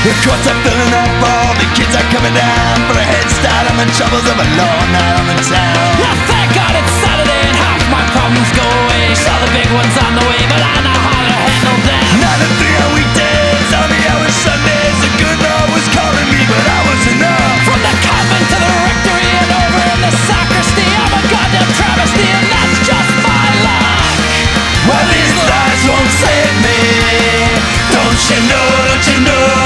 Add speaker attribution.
Speaker 1: The courts are filling up, all the kids are coming down for a head start on the troubles of a long night on the town.
Speaker 2: Yeah, thank God it's Saturday and half my problems go away. Saw the big ones on the way, but I know how to handle them.
Speaker 1: 9 to 3 on weekdays, on the hours Sundays. The good Lord was calling me, but I was enough.
Speaker 2: From the convent to the rectory and over in the sacristy, I'm a goddamn travesty, and that's just my luck.
Speaker 1: Well, these lies won't save me. Don't you know, don't you know?